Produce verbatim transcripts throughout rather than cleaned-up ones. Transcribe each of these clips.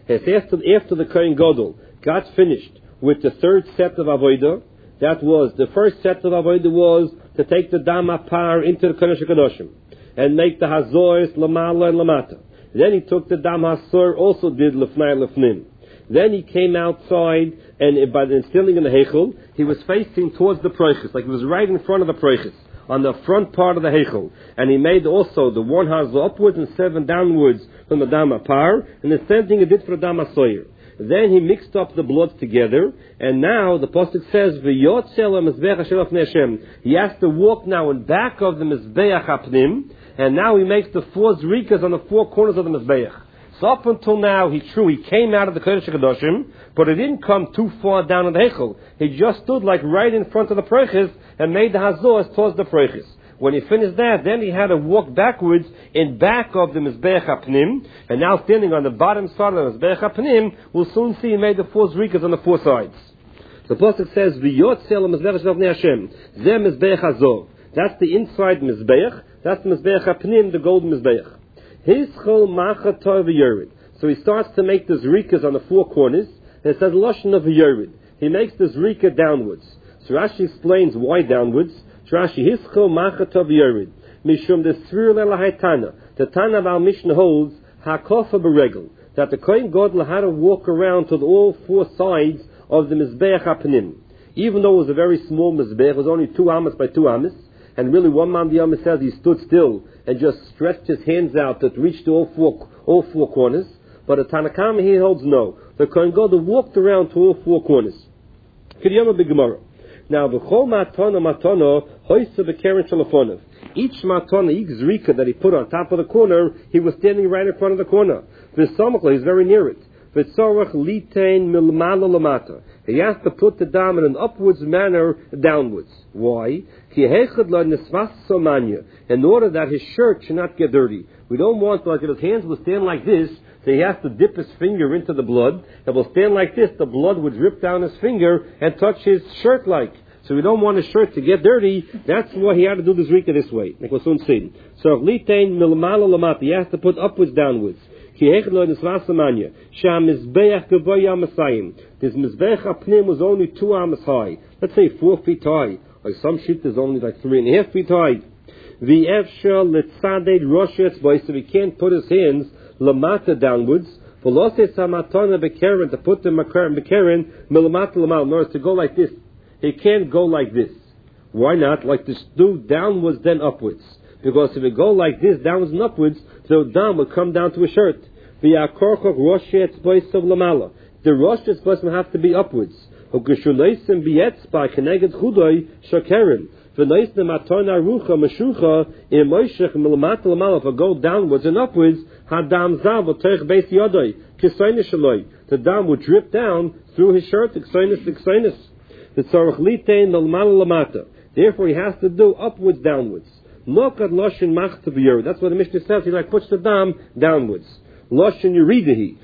As after, after the Kohen Gadol got finished with the third set of Avodah, that was, the first set of Avodah was to take the Dam Apar into the Kodesh HaKadoshim and make the Hazoros Lamala and Lamata. Then he took the Dam Hasor, also did Lefnai Lefnim. Then he came outside, and by the instilling in the Heichel, he was facing towards the Proiches, like he was right in front of the Proiches, on the front part of the Heichel. And he made also the one Hazor upwards and seven downwards from the Dam Apar, and the same thing he did for the Dam Hasoyer. Then he mixed up the bloods together, and now the Pasuk says, V'yotzel ha-mizbeach asher lefnei Hashem. He has to walk now in back of the Mizbeach HaPnim, and now he makes the four zrikas on the four corners of the Mizbeach. So up until now, he true, he came out of the Kodesh HaKadoshim, but it didn't come too far down in the Heichel. He just stood like right in front of the Proiches and made the Hazos towards the Proiches. When he finished that, then he had to walk backwards in back of the Mizbeach HaPnim, and now standing on the bottom side of the Mizbeach HaPnim, we'll soon see he made the four zrikas on the four sides. The Pasuk says, V'yotzel ha-mizbeach asher lefnei Hashem. Zeh Mizbeach Hazov. That's the inside Mizbeach. That's the Mizbeach HaPnim, the golden Mizbeach. His chol macha tov v'yored. So he starts to make the zrikas on the four corners, and it says lashon of v'yored. He makes the zrika downwards. So Rashi explains why downwards. So Rashi, his chol macha tov v'yored. Mishum the svir lelahaytana. The Tana of our Mishnah holds hakofa beregel, that the Kohen Gadol had to walk around to all four sides of the Mizbeach HaPnim. Even though it was a very small Mizbeach, it was only two amas by two amas, and really one man the Yama says he stood still and just stretched his hands out that reached all four all four corners. But the Tanakama he holds no. The Kohen Gadol walked around to all four corners. K'diyama b'Gemara. Now the chol matana matana hoysa b'keren shalafonav. Each matana, each zrika that he put on top of the corner, he was standing right in front of the corner. V'samachla, he's very near it. V'tzorach litain milmala lamata. He has to put the dam in an upwards manner downwards. Why? In order that his shirt should not get dirty. We don't want, like if his hands will stand like this, so he has to dip his finger into the blood. If it will stand like this, the blood would drip down his finger and touch his shirt like. So we don't want his shirt to get dirty. That's why he had to do the zrika this way. Like we'll soon see. So litain milmala lamata. He has to put upwards downwards. This Mizbeach HaPnim was only two amas high. Let's say four feet high. Like some sheet is only like three and a half feet high. The Efshel letzaded roshetz boy, so he can't put his hands lamata downwards. Veloses hamatana bekeren, to put the makarim bekeren milamata lamal. In order to go like this, he can't go like this. Why not? Like this, do downwards then upwards. Because if it go like this, downwards and upwards, the dam will come down to a shirt. The roshetz boys will have to be upwards. If I go downwards and upwards, the dam will drip down through his shirt. Therefore, he has to do upwards, downwards. That's what the Mishnah says. He like puts the dam downwards. Loshin yuridahi.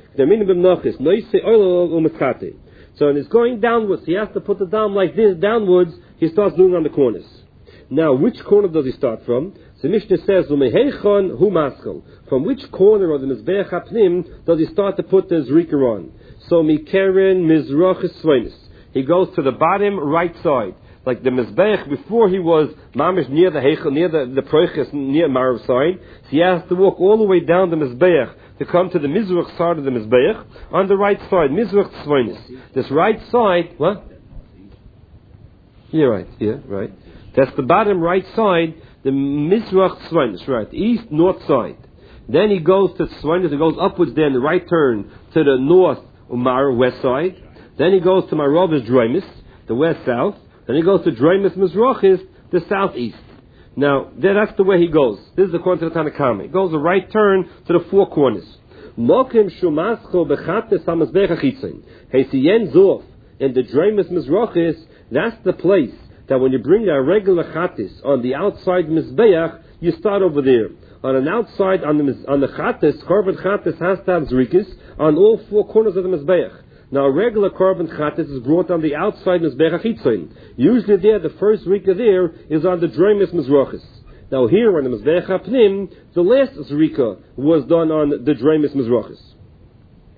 So when it's going downwards, he has to put the dam like this downwards. He starts doing on the corners. Now, which corner does he start from? So the Mishnah says, from which corner of the Mizbeach HaPnim does he start to put the zrika on? So mikeren mizrach esveinis. He goes to the bottom right side. Like the Mizbeach, before he was mamish near the Heichel, near the, the Proiches, near Marav side, so he has to walk all the way down the Mizbeach to come to the Mizrach side of the Mizbeach, on the right side, Mizrach Tzvainis. This right side, what? Yeah, right, yeah, right. That's the bottom right side, the Mizrach Tzvainis, right, east, north side. Then he goes to Tzvainis, he goes upwards there in the right turn to the north, Umar, west side. Then he goes to Marav Draimis, the west-south. Then he goes to Draimis Mizrachis, the southeast. Now, that's the way he goes. This is according to the Tanakhama. He goes a right turn to the four corners. Mokim shumascho bechates hamazbech achitzin. Heisiyen zof in the Draimis Mizrachis. That's the place that when you bring a regular chatis on the outside mizbeach, you start over there. On an outside, on the on the chatis, korban chatis has to have zrikis on all four corners of the mizbeach. Now, a regular korban chatas is brought on the outside mizbeach achitzin. Usually, there the first zrika there is on the Draimis Mizrachis. Now, here on the Mizbeach HaPnim, the last zrika was done on the Draimis Mizrachis.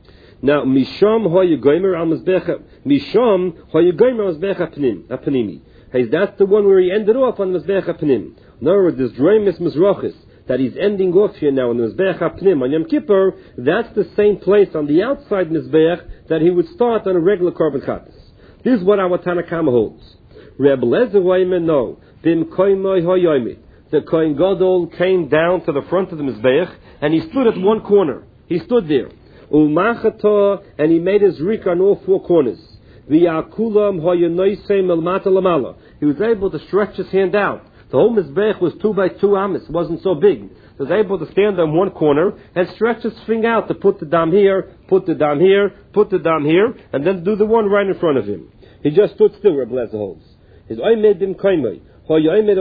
Now, Misham hoye goymer al mizbeach, Misham hoye goymer al mizbeach apnim, apnimi. Hey, that's the one where he ended off on the mizbeach apnim. In other words, this droimus mizrachis that he's ending off here now on the mizbeach apnim on Yom Kippur, that's the same place on the outside mizbeach that he would start on a regular korban chatas. This is what our Tanakama holds. Reb Lezer Wayman, no. Bim koimoy hoyoimit. The Kohen Gadol came down to the front of the mizbeach and he stood at one corner. He stood there. Umachata, and he made his rik on all four corners. V'yakulam hoyonoisem elmata lamala. He was able to stretch his hand out. The whole mizbeach was two by two amis. It wasn't so big. He was able to stand on one corner and stretch his finger out to put the dam here, put the dam here, put the dam here, and then do the one right in front of him. He just stood still, Reb Lezer holds. His oimed bim koimoy. Now,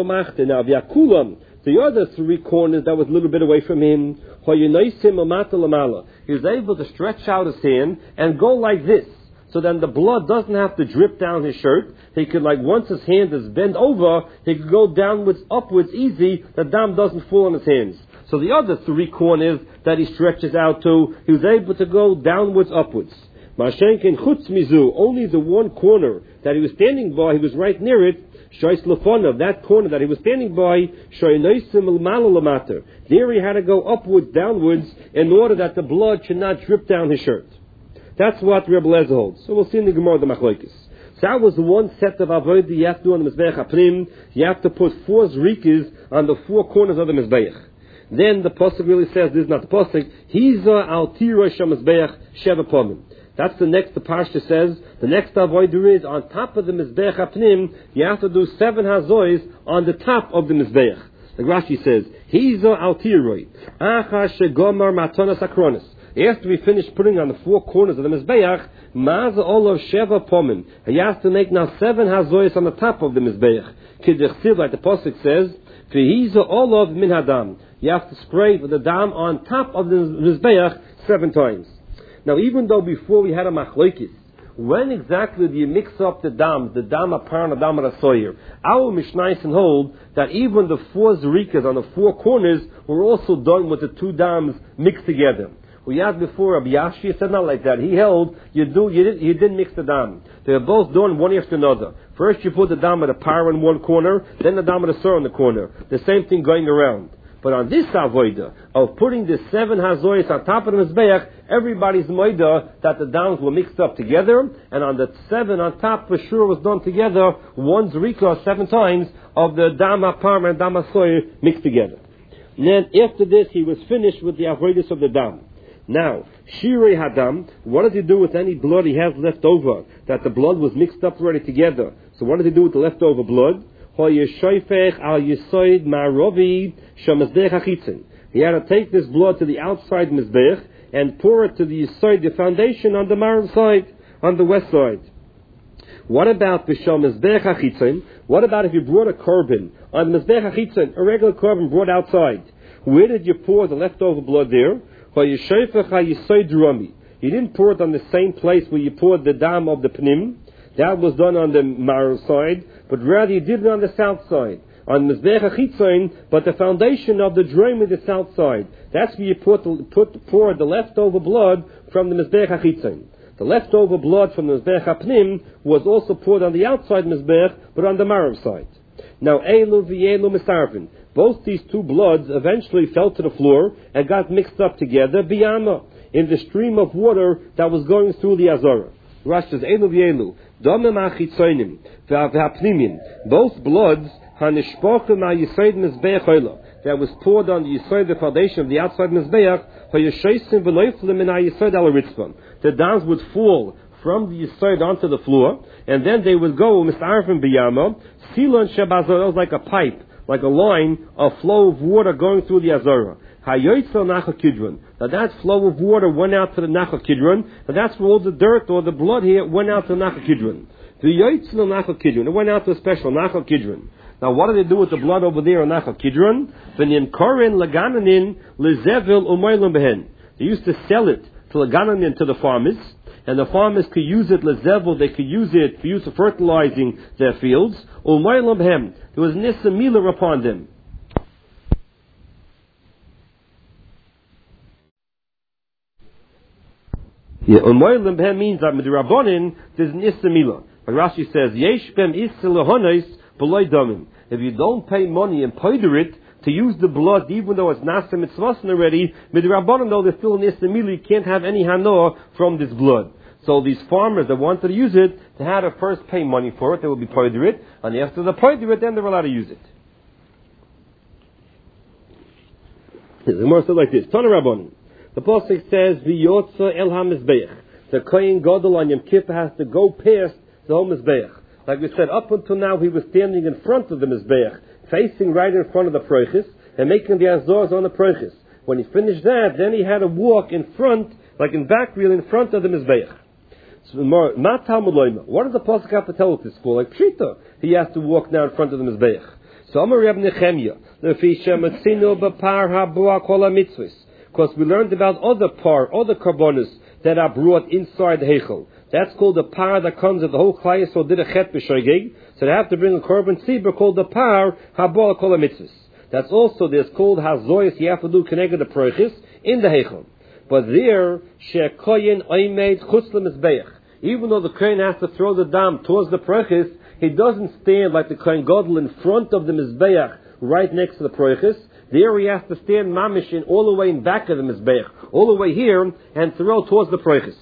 the other three corners that was a little bit away from him, he was able to stretch out his hand and go like this. So then the blood doesn't have to drip down his shirt. He could, like, once his hand is bent over, he could go downwards, upwards easy. The dam doesn't fall on his hands. So the other three corners that he stretches out to, he was able to go downwards, upwards. Mashenkin chutz mizu, only the one corner that he was standing by, he was right near it. Shois lefonov, that corner that he was standing by, shoynoisim l'mater. There he had to go upwards, downwards, in order that the blood should not drip down his shirt. That's what Reb Lezer holds. So we'll see in the Gemara the Machlokes. So that was the one set of avodah you have to do on the mizbeach apnim. You have to put four zrikas on the four corners of the mizbeach. Then the pasuk really says, this is not the pasuk, Hiza al tirosh mizbeach sheva pomim. That's the next, the Parsha says, the next avodah is on top of the Mizbeach Apnim, you have to do seven hazois on the top of the Mizbeach. The Rashi says, Hizo al tiroi, Acha shegomar matonas akronis. After we finish putting on the four corners of the Mizbeach, Maza olav sheva pomim. He has to make now seven hazois on the top of the Mizbeach. Kidechsiv, like the Pasuk says, V'hizo olav min hadam. You have to spray the dam on top of the Mizbeach seven times. Now, even though before we had a machlokes, when exactly do you mix up the dams, the dam apar and the dam rasoyer? Our Mishnayos hold that even the four zerikas on the four corners were also done with the two dams mixed together. We had before Rabbi Yashi said not like that. He held you do you didn't you didn't mix the dam. They were both done one after another. First you put the dam at a par in one corner, then the dam at a sur in the corner. The same thing going around. But on this avodah of putting the seven hazoyas on top of the mizbeach, everybody's moida that the dams were mixed up together, and on the seven on top for sure was done together, one zrika seven times of the dam apar and dam hasoyer mixed together. And then after this, he was finished with the avodas of the dam. Now, shirei hadam, what does he do with any blood he has left over? That the blood was mixed up already together. So what does he do with the leftover blood? He had to take this blood to the outside mizbech and pour it to the yisoid, the foundation on the marav side, on the west side. What about b'sham mizbech hachitzin? What about if you brought a korban on the mizbech hachitzin, a regular korban brought outside? Where did you pour the leftover blood there? You didn't pour it on the same place where you poured the dam of the pnim. That was done on the marav side, but rather you did it on the south side, on Mizbech HaChitzain, but the foundation of the drum is the south side. That's where you put, put pour the leftover blood from the Mizbech HaChitzain. The leftover blood from the Mizbech HaPnim was also poured on the outside Mizbech, but on the marav side. Now, Eilu v'Eilu Misarvin. Both these two bloods eventually fell to the floor and got mixed up together, biyama, in the stream of water that was going through the Azara. Rashi says, Eilu v'Eilu. Both bloods that was poured on the yisoid, the foundation of the outside mizbeach, the dams would fall from the yisoid onto the floor, and then they would go misarfim biyama, silon shebazor, was like a pipe, like a line, a flow of water going through the azara. Now that flow of water went out to the Nachal Kidron, and that's where all the dirt or the blood here went out to the Nachal Kidron. The Yoitzel Nachal Kidron, it went out to a special Nachal Kidron. Now what do they do with the blood over there on Nachal Kidron? They used to sell it to Lagananin, to the farmers, and the farmers could use it lezevel, they could use it for use of fertilizing their fields. There was nisa mila upon them. Yeah, Umoilim behem means that Midrabanin there's an Issa Milah. Like Rashi says, Yesh bem Issa lehonos b'loy damim. If you don't pay money and powder it to use the blood, even though it's Nasa Mitzvasin already, Midrabanan though there's still an Issa Milah, you can't have any Hanoah from this blood. So these farmers that wanted to use it, they had to first pay money for it, they would be powder it, and after they powder it, then they were allowed to use it. The Gemara said like this, Tana Rabbanan. The Pasuk says, V'yotza el ha-mizbeach. The Kohen Gadol on Yom Kippur has to go past the whole Mizbeach. Like we said, up until now he was standing in front of the Mizbeach, facing right in front of the Proichis, and making the Azors on the Proichis. When he finished that, then he had to walk in front, like in back wheel, in front of the Mizbeach. So, Ma Talmud Loima. What does the Pasuk have to tell us this for? Like Pshita, he has to walk now in front of the Mizbeach. So Amar Reb Nechemia, Lefi Shematzinu b'par habuah kol ha-mitzvos. Because we learned about other par, other karbonos that are brought inside the Heichel. That's called the par that comes of the whole Klai Yisrael did a chet b'shoigeg. So they have to bring a korban tzibur called the par habuah kol ha-mitzvos. That's also, there's called hazoyas, you have to do connected the proichis in the Heichel. But there, she'koyin oimed chutz lemizbeach. Even though the kohen has to throw the dam towards the proichis, he doesn't stand like the kohen gadol in front of the mizbeach, right next to the proichis. There he has to stand mamish in all the way in back of the mizbeach, all the way here, and throw towards the proichis.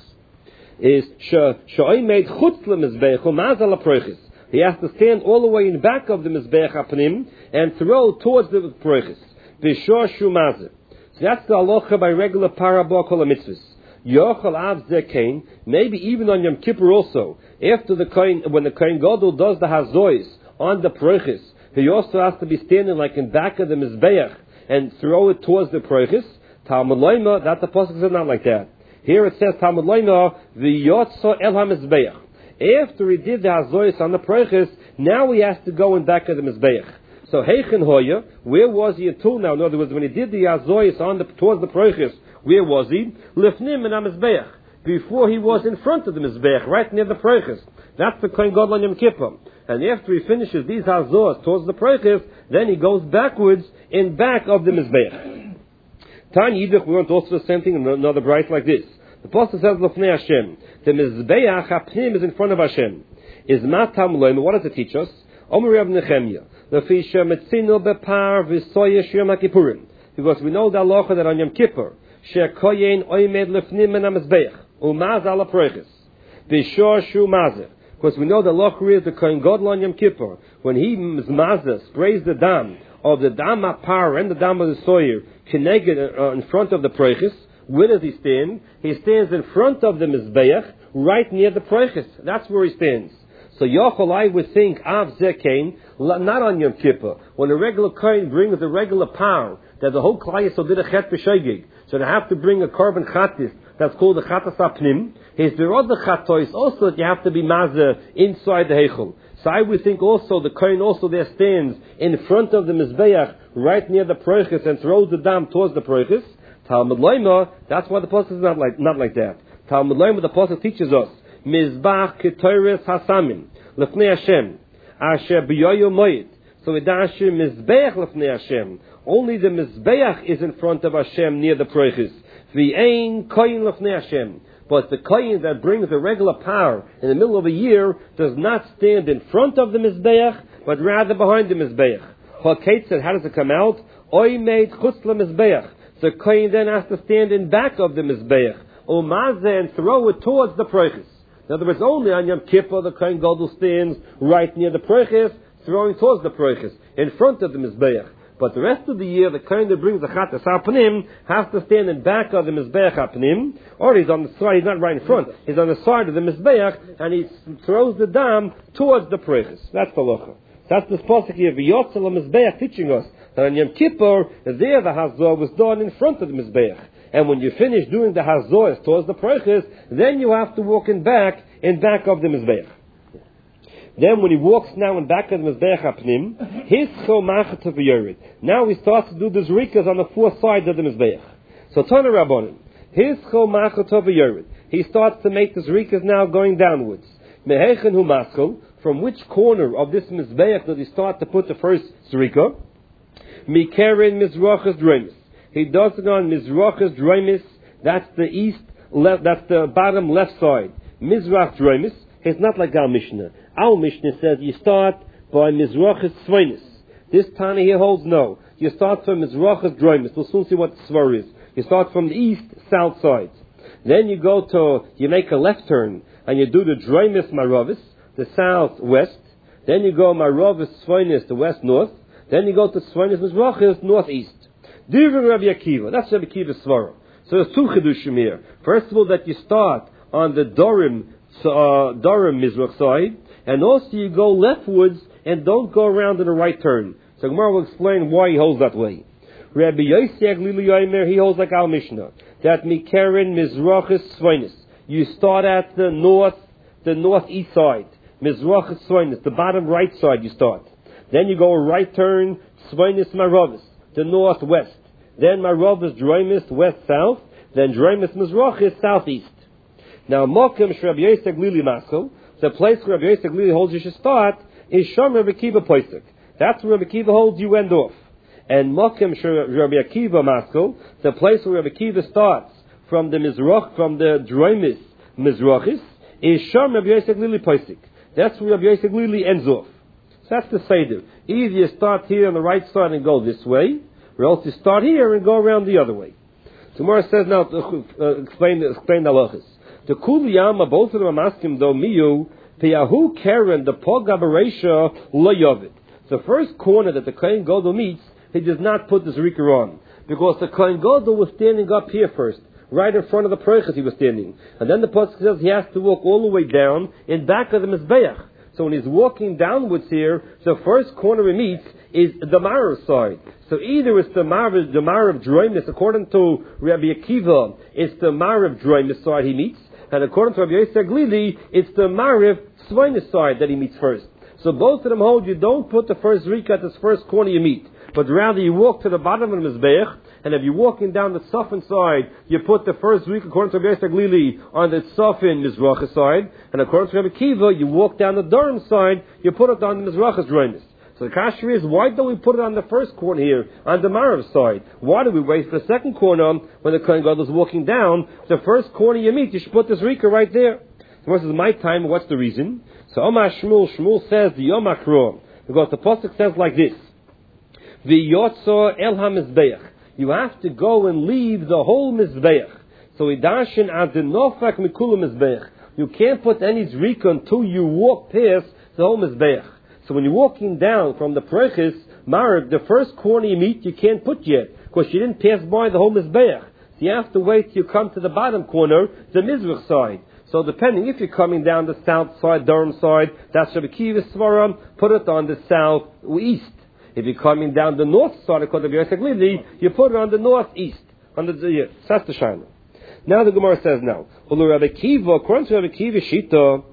Is she'oimed chutz lemizbeach umazal proichis. He has to stand all the way in back of the mizbeach apnim and throw towards the proichis. B'shor shumazeh. So that's the halacha by regular parabah kol ha-mitzvos. Yochel av zekain, maybe even on Yom Kippur also, after the kohen, when the kohen gadol does the hazois on the proichis, he also has to be standing like in back of the mizbeach and throw it towards the proichis. Talmud Loima, that the pasuk says not like that. Here it says Talmud Loima, v'yotzo el ha-mizbeach. After he did the hazois on the proichis, now he has to go in back of the mizbeach. So Heichen Hoya, where was he until now? In other words, when he did the hazois on the towards the proichis, where was he? Lifnim and ha-mizbeach. Before he was in front of the mizbeach, right near the proichis. That's the kohen gadol on Yom Kippur. And after he finishes these hazos towards the proichis, then he goes backwards in back of the mizbeach. Tan Yidich, we want also the same thing in another bright like this. The pasuk says Lefnei Hashem. The mizbeach hapnim is in front of Hashem. Is matam loim. What does it teach us? Omer Reb Nechemia. Lefi shemetzinu bepar v'soyesh Yom HaKippurim. Because we know the halacha that on Yom Kippur, she'koyin oimed lefnim and ha-mizbeach umaz ala proichis b'shor shu mazeh. Because we know the halacha is the kohen gadol on Yom Kippur, when he mazeh sprays the dam of the dam apar and the dam of the soyer keneged uh, in front of the proichis. Where does he stand? He stands in front of the mizbeach, right near the proichis. That's where he stands. So Yochel, I would think, Av Zekain, not on Yom Kippur, when a regular kohen brings a regular par, that the whole Klai Yisrael did a chet b'shoigeg, so they have to bring a korban chatis, that's called the chatas apnim. Is there other chatois also that you have to be mazeh inside the heichel? So I would think also the kohen also there stands in front of the mizbeach, right near the proichis, and throws the dam towards the proichis. Talmud Loima, that's why the pasuk is not like not like that. Talmud Loima, the pasuk teaches us mizbach ketoires hasamim lefnei Hashem asher b'yoyo moed. So it asher mizbeach lefnei Hashem. Only the mizbeach is in front of Hashem near the proichis. V'ein koyin lefnei Hashem. But the koyin that brings the regular power in the middle of a year does not stand in front of the mizbeach, but rather behind the mizbeach. Chakait said, how does it come out? Oy made chutz lemizbeach. The kohen then has to stand in back of the mizbeach, umazeh, and throw it towards the proichis. In other words, only on Yom Kippur the kohen gadol stands right near the proichis, throwing towards the proichis, in front of the mizbeach. But the rest of the year, the kohen that brings the chatas apnim has to stand in back of the mizbeach apnim, or he's on the side. He's not right in front. He's on the side of the mizbeach, and he throws the dam towards the proichis. That's the locha. That's the pasuk here, v'yotzel mizbeach, teaching us that on Yom Kippur, there the hazor was done in front of the mizbeach. And when you finish doing the hazor towards the proichis, then you have to walk in back, in back of the mizbeach. Then when he walks now in back of the mizbeach apnim, his chomachet v'yored. Now he starts to do the zrikas on the four sides of the mizbeach. So Tana Rabbanan, his chomachet v'yored. He starts to make the zrikas now going downwards. Mehechen hu maskol. From which corner of this mizbeach does he start to put the first zrika? Mikeren mizrachas droimis. He does it on mizrachas droimis. That's the east left, that's the bottom left side. Mizrach Droimis. It's not like our Mishnah. Our Mishnah says you start by Mizrachis Sveinis. This Tana here holds no. You start from Mizrachis Droimis. We'll soon see what the Svar is. You start from the east, south side. Then you go to, you make a left turn, and you do the Droimis Maravis, the south-west. Then you go Maravis Sveinis, the west-north. Then you go to Sveinis Mizrachis, northeast. Divin Rabbi Akiva. That's Rabbi Akiva's Svara. So there's two Chidushim here. First of all, that you start on the Dorim, uh, Dorim Mizrach side, and also you go leftwards and don't go around in a right turn. So Gemara will explain why he holds that way. Rabbi Yossi Aglili Yomer, he holds like our Mishnah, that Mikeren Mizrachis Sveinis. You start at the north, the northeast side. Mizrachis Sveinis, the bottom right side you start. Then you go a right turn, Sveinis Maravis, the northwest. Then Maravis Droimis, west-south. Then Droimis Mizrachis, southeast. Now, Mokim Rabbi Yossi Aglili Maskil, the place where Rabbi Yossi Aglili holds you should start, is Shom Rabbi Akiva Poisek. That's where Rabbi Akiva holds you end off. And Mokim Rabbi Akiva Maskil, the place where Rabbi Akiva starts from the Mizrach, from the Droimis Mizrachis, is Shom Rabbi Yossi Aglili Poisek. That's where Rabbi Yossi Aglili ends off. So that's the Seder. Either you start here on the right side and go this way, or else you start here and go around the other way. Tomorrow says now, uh, explain, explain the halachas. The Kuliyama, both of them are asking though, Miyu, Piyahu Karen, the Pogabaresha, Lo Yovid. The first corner that the Kohen Gadol meets, he does not put the Zrika on. Because the Kohen Gadol was standing up here first, right in front of the Prechas he was standing. And then the Pasuk says he has to walk all the way down in back of the Mizbeach. So when he's walking downwards here, the first corner he meets is the Marav side. So either it's the Marav, the Marav Droimis, according to Rabbi Akiva, it's the Marav Droimis side he meets, and according to Rabbi Yossi Aglili, it's the Marav Sveinis side that he meets first. So both of them hold you don't put the first Rika at this first corner you meet, but rather you walk to the bottom of the Mizbeach, and if you're walking down the Safin side, you put the first Rika, according to Rabbi Yossi Aglili, on the Safin Mizrachis side, and according to Rabbi Akiva, you walk down the Durham side, you put it on the Mizrachis Droimis. So the kasha is, why don't we put it on the first corner here, on the Marav side? Why do we wait for the second corner when the Kohen Gadol is walking down? The first corner you meet, you should put this Rika right there. So this is my time, what's the reason? So Omar Shmuel, Shmuel says, the Yom HaKro, because the Pasuk says like this, V'yotzo el ha-mizbeach. You have to go and leave the whole Mizbeach. So Idashin adinofak mikula Mizbeach. You can't put any Zrika until you walk past the whole Mizbeach. So when you're walking down from the Prechis, Marib, the first corner you meet, you can't put yet, because you didn't pass by the whole Mizbeach. So you have to wait till you come to the bottom corner, the Mizrach side. So depending, if you're coming down the south side, Durham side, that's Rabbi Akiva's Svaram, put it on the southeast. If you're coming down the north side, according to Rabbi Yossi Aglili, you put it on the northeast. On the, yeah, that's the Shana. Now the Gemara says now, Rabbi Akiva, according to Rabbi Akiva Shita,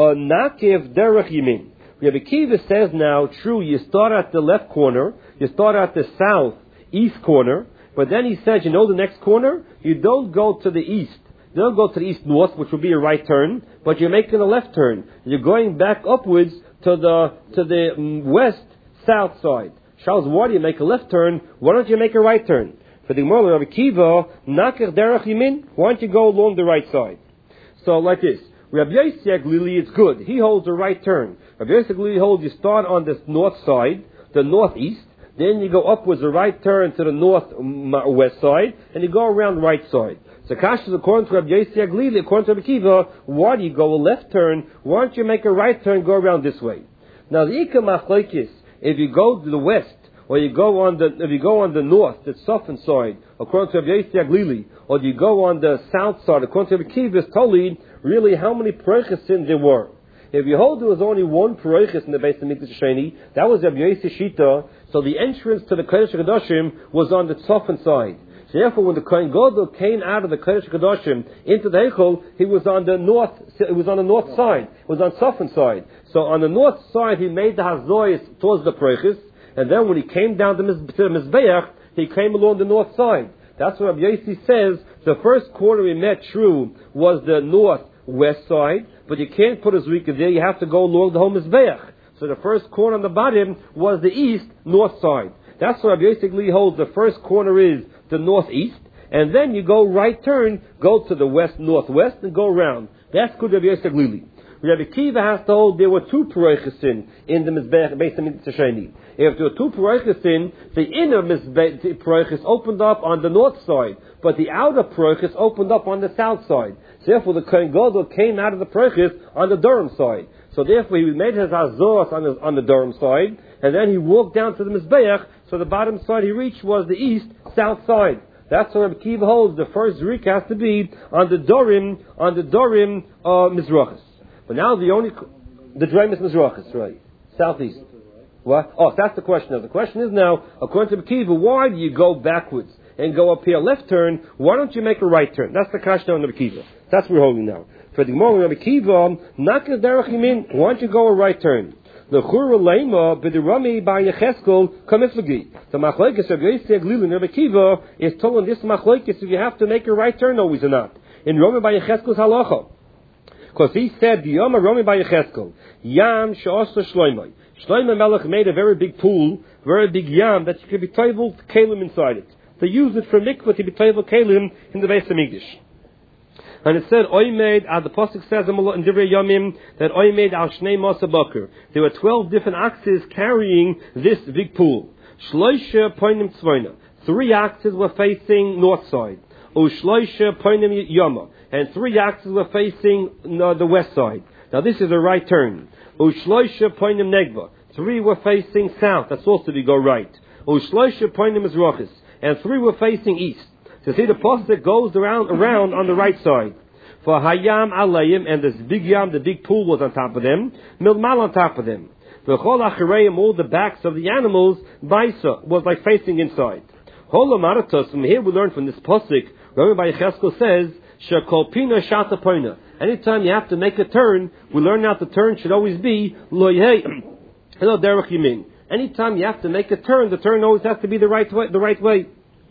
Nakiv Derech Yimin. Rabbi Akiva says now, true, you start at the left corner, you start at the south-east corner, but then he says, you know the next corner? You don't go to the east. You don't go to the east-north, which would be a right turn, but you're making a left turn. You're going back upwards to the to the um, west-south side. Charles, why do you make a left turn? Why don't you make a right turn? For the Gemara, Rabbi Akiva, Nakir Derech Yimin, why don't you go along the right side? So like this. Rabbi Yossi Aglili, it's good. He holds a right turn. Rabbi Yossi Aglili holds you start on the north side, the northeast, then you go upwards a right turn to the northwest side, and you go around the right side. So Kash is according to Rabbi Yossi Aglili, according to Rabbi Akiva, why do you go a left turn? Why don't you make a right turn and go around this way? Now the Ika Machlekes, if you go to the west, or you go on the if you go on the north, the Safin side, according to Rabbi Yossi Aglili, or you go on the south side, according to Rabbi Akiva's Tolid, really how many Perechas in there were? If you hold there was only one Perechas in the base of Mikdash Sheni, that was Rabbi Yossi Shita, so the entrance to the Kodesh HaKadoshim was on the Safin side. So therefore, when the Kohen Gadol came out of the Kodesh HaKadoshim into the Heichel, he was on the north. It was on the north side. It was on Safin side. So on the north side, he made the Hazoyas towards the Perechas, and then when he came down to the Mizbeach, he came along the north side. That's what Rabbi Yossi says. The first corner he met, true, was the northwest side, but you can't put a Zrika there. You have to go along the whole Mizbeach. So the first corner on the bottom was the east, north side. That's what Rabbi Yossi Aglili holds. The first corner is the northeast, and then you go right turn, go to the west, northwest, and go around. That's good Rabbi Yosef Glili. Rabbi Kiva has to hold there were two paroiches in, in the Mizbech, based on Mitzvah Sheni. If there were two paroiches in, the inner Mizbech paroiches opened up on the north side, but the outer paroiches opened up on the south side. So therefore the Kohen Gadol came out of the paroiches on the Durham side. So therefore he made his Azos on, his, on the Durham side, and then he walked down to the Mizbech, so the bottom side he reached was the east, south side. That's what Rabbi Kiva holds. The first Rik has to be on the Dorim, on the Dorim uh, Mizrachis. But now the only, the Draymis Mizrachis, right? Southeast. What? Oh, that's the question now. The question is now, according to Rabbi Kiva, why do you go backwards and go up here left turn? Why don't you make a right turn? That's the question on Rabbi Kiva. That's what we're holding now. For the Gemara, Rabbi Kiva, not the derech yimin. Why don't you go a right turn? The chura leima b'derami by Yecheskel kamiflagi. The machlekes of Yosef Glili and Rabbi Kiva is told in this machlekes if you have to make a right turn always or not. In Rami by Yecheskel's halacha. Because he said, the Yom Rami by Yecheskel, Yam she'osa shloimai. Shloimei Melech made a very big pool, very big yam, that you could be toivel kalim inside it. They used it for mikvah to be toivel kalim in the Beis HaMikdash. And it said, Oimed, uh, the Pasuk says in Divrei Yomim, that Oimed al Shnei Masa Bakr. There were twelve different axes carrying this big pool. Shloisha Poinim Tzvoina. Three axes were facing north side. Ushloisha Poinim Yama. And three axes were facing uh, the west side. Now this is a right turn. Ushloisha Poinim Negva. Three were facing south. That's also to go right. Ushloisha Poinim Mizrachis. And three were facing east. So see the pasuk goes around around on the right side. For Hayam Alayim, and this big yam, the big pool was on top of them. Milmal on top of them. The Chol Achareim, all the backs of the animals, Baisa, was like facing inside. Holomaratos, from here we learn from this pasuk, Rabbi Bar Yecheskel says, Shekol Pina Shata Poina. Anytime you have to make a turn, we learn now the turn should always be Loyei Hello Derech Yimin. Anytime you have to make a turn, the turn always has to be the right way. The right way.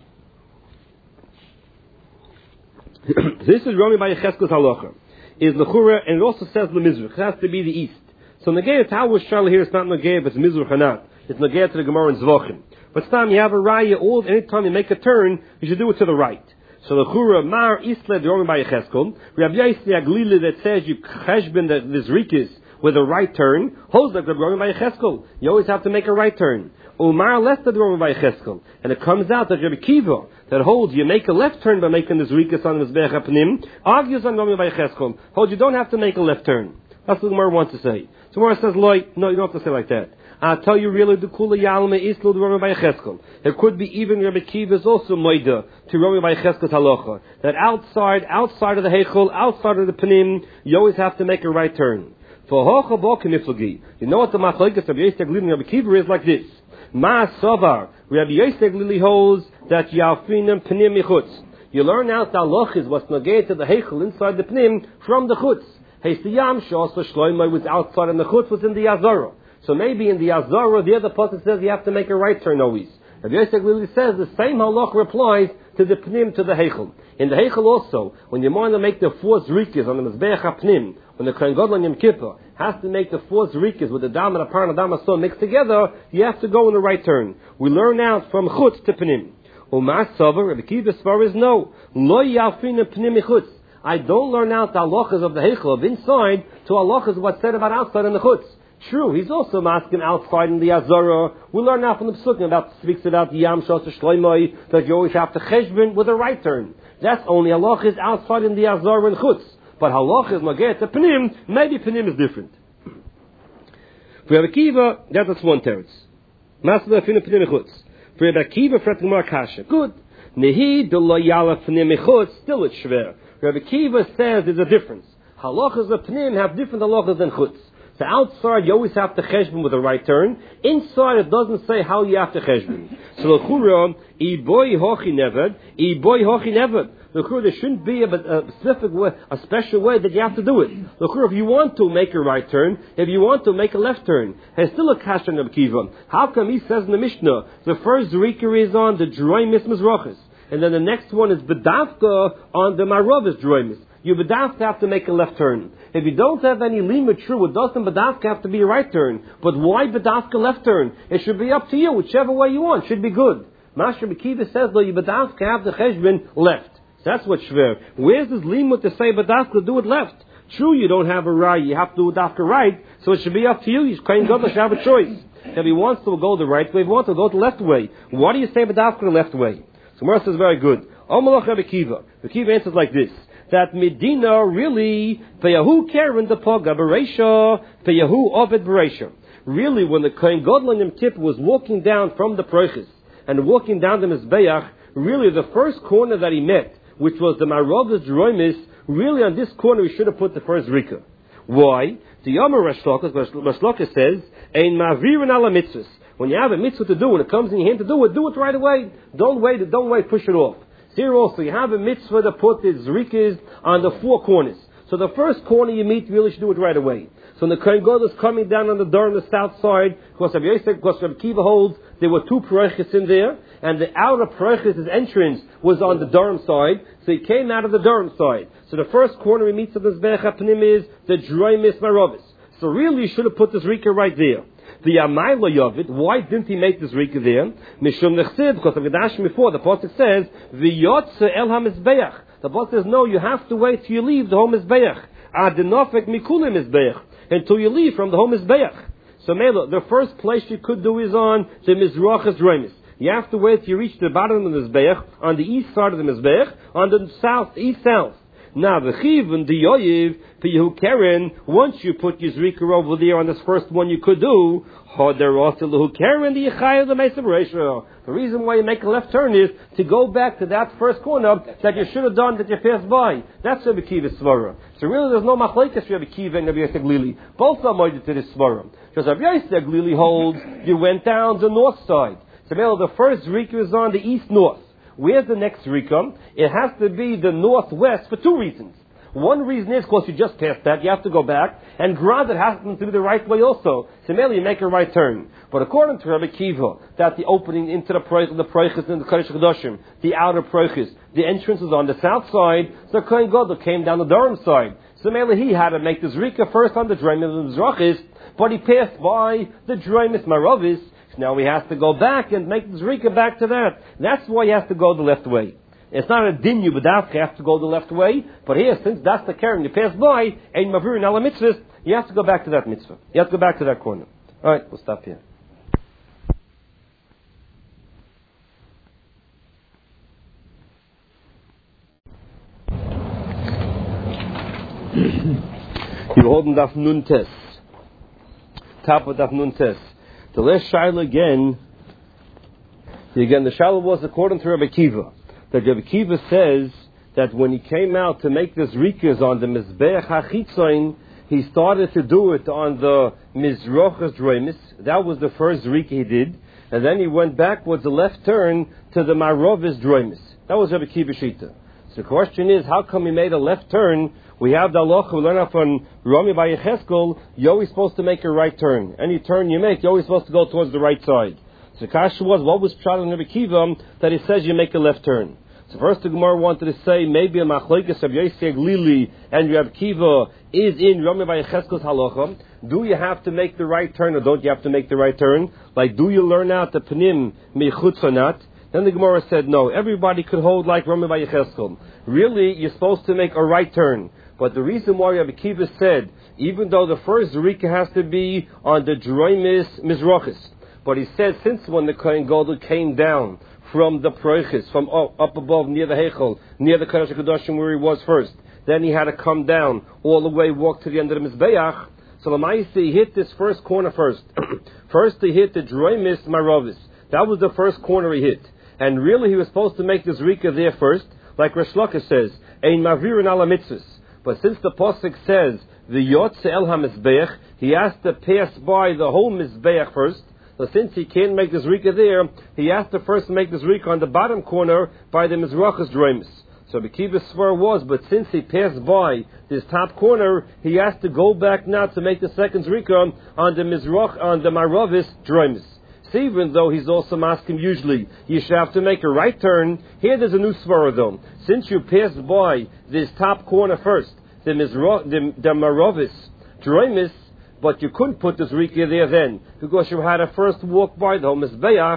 This is Rami by Yecheskel's halacha. Is lechura, and it also says lemizrach. It has to be the east. So negayah to how was Charlotte here? It's not negayah if it's mizrach or not. It's negayah to the Gemara in Zvachim. But it's time you have a raya. All anytime you make a turn, you should do it to the right. So lechura mar isle Rami by Yecheskel. Rabbi Yosef Glili that says you cheshbon that this rikis with a right turn holds like the Rami by Yecheskel. You always have to make a right turn. Umar left the Rami by Yecheskel, and it comes out that Rabbi Kiva that holds you make a left turn by making this rikas on the Mizbech HaPnim argues on Rami by Yecheskel. Holds you don't have to make a left turn. That's what the Gemara wants to say. So Gemara says, Loi, no, you don't have to say like that. I'll tell you really the Kula Yalma Islu the Rami by Yecheskel. It could be even Rabbi Kiva is also Moida to Rami by Yecheskel's halacha. That outside, outside of the Heichel, outside of the Pnim, you always have to make a right turn. For Hocha Bo Kniflagi. You know what the Machlekes of Yosef Glili and Rabbi Kiva is like this. Ma Savar, Rabbi Yosef Glili holds that Yalfinim Pnim Michutz. You learn out the halachas what's negayah to the heichel inside the Pnim from the chutz. Heisiyam Shasa Shloimei was outside and the chutz was in the Azara. So maybe in the Azara the other pasuk says you have to make a right turn always. Rabbi Yosef Glili says the same halach applies to the Pnim to the heichel. In the heichel also, when you want to make the four zrikas on the Mizbech HaPnim, when the Kohen Gadol on Yom Kippur has to make the four zrikas with the dam and the par and the dam and so mixed together, you have to go in the right turn. We learn out from chutz to Pnim. Umar Savar, Rabbi Kiva Svar is no. Lo yalfina Pnim chutz. I don't learn out the halachas of the heichel of inside to halachas of what's said about outside in the chutz. True, he's also masking outside in the Azara. We learn now from the Pesukim about speaks about the Yam Shasa Shloimei that you always have to cheshbon with a right turn. That's only halachas outside in the Azara and chutz. But halachas mageh to Pnim, maybe Pnim is different. For Rabbi Kiva, that's one teretz. Masla Pnim Pnim chutz. For Rabbi Kiva, fretting more kasha. Good. Nehi de lo yala Pnim chutz, still it's shver. Rabbi Kiva says there's a difference. Halachas of Pnim have different halachas than chutz. So outside you always have to cheshbon with a right turn. Inside it doesn't say how you have to cheshbon. So l'chura, i boy hochi neved, i boy hochi neved. L'chura, there shouldn't be a, a specific way, a special way that you have to do it. L'chura, if you want to make a right turn, if you want to make a left turn, there's still a kasha in Rabbi Kiva. How come he says in the Mishnah, the first zrika is on the droimis mizrachis, and then the next one is bedavka on the maravis droimis. You bedavka have to make a left turn. If you don't have any limit true, it doesn't bedavka have to be a right turn. But why bedavka left turn? It should be up to you, whichever way you want. Should be good. Masher Bekiva says, though, you bedafka have the cheshbon left. That's what shver. Where's this limud to say bedafka do it left? True, you don't have a right, you have to do it after right, so it should be up to you. You Kohen Gadol should have a choice. If he wants to go the right way, if he wants to go the left way, what do you say bedafka the left way? So Mara says very good. Omalach Bekiva. Bekiva answers like this. That Medina really, Peyahu Karen the Poga Beresha, Peyahu Ovid Beresha. Really, when the Kohen Gadol and Tip was walking down from the Proiches and walking down the Mizbeach, really the first corner that he met, which was the Marov's Roimis, really on this corner he should have put the first Rika. Why? The Yomer Rosh Hashanah says, Ein Mavirin ala mitzvahs. When you have a mitzvah to do, when it comes in your hand to do it, do it right away. Don't wait, don't wait, push it off. Here also, you have a mitzvah to put the zrikas on the four corners. So the first corner you meet, really should do it right away. So when the Kohen Gadol is coming down on the door on the south side, because Rabbi Yosef, because Rabbi Kiva holds, there were two parochis in there, and the outer parochis' entrance was on the Durham side, so he came out of the Durham side. So the first corner he meets of the Zbech HaPnim is the Droimis Marovis. So really, you should have put the zrika right there. The Yamayla Yovid, why didn't he make this Rika there? Mishum Nechsid, because of Gedashim before, the Pasuk says, V'yotze el ha-mizbeach. The Pasuk says, no, you have to wait till you leave the home Mizbeach. Adenofek mikulim Mizbeach. Until you leave from the home Mizbeach. So Mela, the first place you could do is on the Mizrachas Remis. You have to wait till you reach the bottom of the Mizbeach, on the east side of the Mizbeach, on the south, east-south. Now, the chiv and the yoyiv, the yehu keren, once you put Yizrika over there on this first one you could do, the reason why you make a left turn is to go back to that first corner that you should have done that you passed by. That's Rabbi Kiva's svara. So really there's no machlekes Rabbi Kiva and Rabbi Yosef Glili. Both are moided to this svara. Because Rabbi Yosef Glili holds you went down the north side. So the first Rika is on the east-north. Where's the next Rika? It has to be the northwest for two reasons. One reason is, of course, you just passed that, you have to go back, and grad it happens to be the right way also. So merely you make a right turn. But according to Rabbi Kiva, that the opening into the Proiches, the Proiches and the Kodesh HaKadoshim, the outer Proiches, the entrance is on the south side, so Kohen Gadol came down the Durham side. So merely he had to make this Rika first on the Draimis Mizrachis, but he passed by the Draimis Marovis. Now he has to go back and make the Zrika back to that. That's why he has to go the left way. It's not a din you bedafka have to go the left way, but here, since that's the keren you pass by, and mavirin ala mitzvahs, you have to go back to that mitzvah. You have to go back to that corner. All right, we'll stop here. You're holding Daf Nun Tes. Top of Daf Nun Tes. The last shaila again, again the shaila was according to Rabbi Kiva. That Rabbi Kiva says that when he came out to make this rikas on the Mizbeach HaChitzoin, he started to do it on the Mizrochas Droimis. That was the first rika he did. And then he went backwards, a left turn, to the Marovis Droimis. That was Rabbi Kiva Shita. So the question is, how come he made a left turn? We have the halacha, we learn out from Rami by Yecheskel, you're always supposed to make a right turn. Any turn you make, you're always supposed to go towards the right side. So the kasha was, what was pshat in Rabbi Kiva that he says you make a left turn? So first the Gemara wanted to say maybe a machlokes of Yosef Glili and Rabbi Kiva is in Rami by Yecheskel's halacha. Do you have to make the right turn or don't you have to make the right turn? Like, do you learn out the panim mechutz or not? Then the Gemara said no. Everybody could hold like Rami by Yecheskel. Really, you're supposed to make a right turn. But the reason why Rabbi Kiva said, even though the first Rika has to be on the Droimis Mizrachis, but he said since when the Kohen Gadol came down from the Proiches, from up above near the Heichel, near the Kodesh HaKadoshim where he was first, then he had to come down all the way, walk to the end of the Mizbeach. So Lamaisi, he hit this first corner first. First he hit the Droimis Marovis. That was the first corner he hit. And really he was supposed to make this Rika there first, like Rosh Hashanah says, Ein Mavirin ala mitzvahs. But since the Pasuk says, the Yotze el ha-mizbeach, he has to pass by the whole Mizbeach first. So since he can't make this Rika there, he has to first make this Rika on the bottom corner by the Mizrachas Droimis. So the Kiva's swear was, but since he passed by this top corner, he has to go back now to make the second Rika on the Mizrach, on the Marovis Droimis. So even though he's also masking usually, you should have to make a right turn. Here there's a new svara though. Since you passed by this top corner first, the Mizro, the, the Marovis Droimis, but you couldn't put this Rika there then, because you had to first walk by the whole Mizbeach.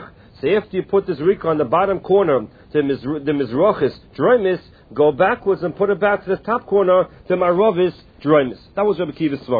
So after you put this rika on the bottom corner, the Mizr- the Mizrachis Droimis, go backwards and put it back to the top corner, the Maravis Droimis. That was Rabbi Kiva's svar.